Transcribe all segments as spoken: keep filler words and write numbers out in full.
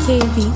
K B.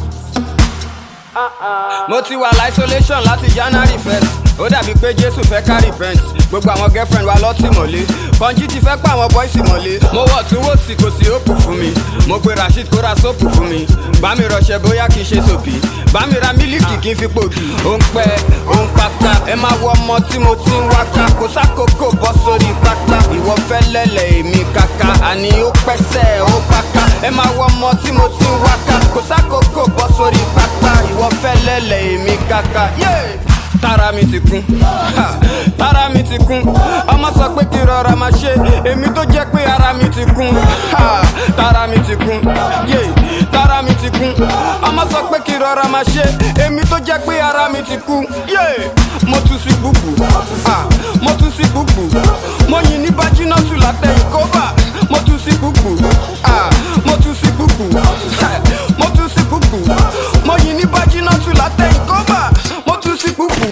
Mo ti wà isolation láti January first. Ó dàbí pé Jésù fẹ́ ká repent. Gbogbo àwọn girlfriend wa lọ́tìmọ́lé. Kọ́njí ti fẹ́ pa àwọn boys mọ́lé. Mo wọ̀ tún wò sí kò sí òpù fún mi. Mo pe Rasheed kó ra sóòpù fún mi. Bá mi rọṣẹ bóyá kì í ṣe sòbí. Bá mi ra mílíkì kí n fi pògì. Ó ń pẹ́, ó ń pátá. Ẹ máa wo ọmọ tí mo ti ń wáká. Kò sákòókò bọ́ sórí pátá. Ìwọ fẹ́ lẹ́lẹ̀ èmi kàkà. Àní ó pẹ́sẹ̀ ó páká. Ẹ máa wo ọmọ tí mo ti ń wáká. Kò sákòókò bọ́ sórí pátá. Ìwọ fẹ́ lẹ́lẹ̀ èmi kàkà. Yeah! Tára mi ti kún, ha, tára mi ti kún. Ọmọ sọ pé kí rọra máa ṣe, èmi tó jẹ́ pé ara mi ti kún, ha, tára mi ti kún, yeah, tára mi ti kún. Ọmọ sọ pé kí rọra máa ṣe, èmi tó jẹ́ pé ara mi ti kún, yeah. Mo tún sí búbù, ha, mo tún sí búbù. Mo yìn ní Bájínátù látẹ̀yìn kóbà. Mo tún sí búbù, ha, mo tún sí búbù, mo tún sí búbù. Mo yìn ní Bájínátù látẹ̀yìn kóbà. Mo tún sí búbù.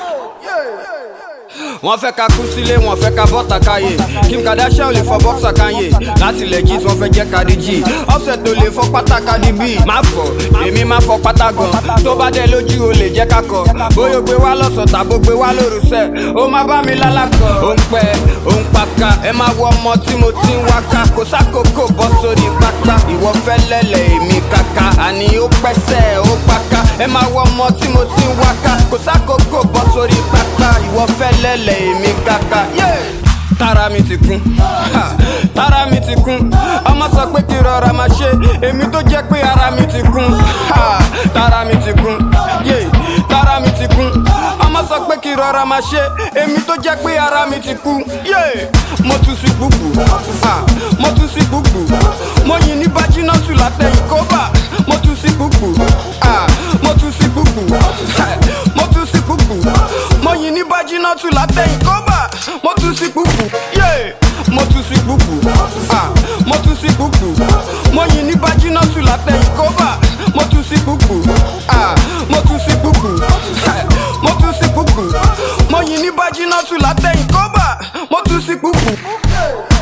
Wọ́n fẹ́ ká kú sílé, wọ́n fẹ́ ká bọ́ta káyé. Kim Kardashian ò lè fọ bọ́ksà káyé. Láti legit wọ́n fẹ́ jẹ́ Cardi G. Offset ò lè fọ pátá Cardi B. Má fọ, èmi má fọ pátá gan. Tó bá dé lójú o lè jẹ́ ká kọ. Bóyá o gbé wá lọ́sàn tàbó gbé wá lórúsẹ̀. Ó má bá mi lálàkọ̀. Ó ń pẹ́, ó ń paka. Ẹ máa wo ọmọ tí mo ti ń wáká. Kò sákòókò bọ́ sórí pátá. Ìwọ fẹ́ lẹ́lẹ̀ èmi kàkà. Àní ó pẹ́sẹ̀ ó páká. Ẹ máa wo ọmọ tí mo ti ń wáká. Kò sákòókò bọ́ sórí pátá. Ìwọ fẹ́ lẹ́lẹ̀ èmi kàkà, yeah. Tára mi ti kún, ha, tára mi ti kún. Ọmọ sọ pé kí rọra máa ṣe, èmi tó jẹ́ pé ara mi ti kún, ha, tára mi ti kún, yeah, tára mi ti kún. Ọmọ sọ pé kí rọra máa ṣe, èmi tó jẹ́ pé ara mi ti kún, yeah. Mo tún sí búbù, ha, mo tún sí búbù. Mo yìn ní Bájínátù látẹ̀yìn kóbà. Mo tún sí búbù, ha, mo tún sí búbù, mo tún sí búbù. Mo yìn ní Bájínátù látẹ̀yìn kóbà. Mo tún sí búbù, yeah. Mo tún sí búbù, ah, mo tún sí búbù. Mo yìn ní Bájínátù látẹ̀yìn kóbà. Mo tún sí búbù, ah, mo tún sí búbù, mo tún sí búbù. Mo yìn ní Bájínátù látẹ̀yìn kóbà. Mo tún sí búbù.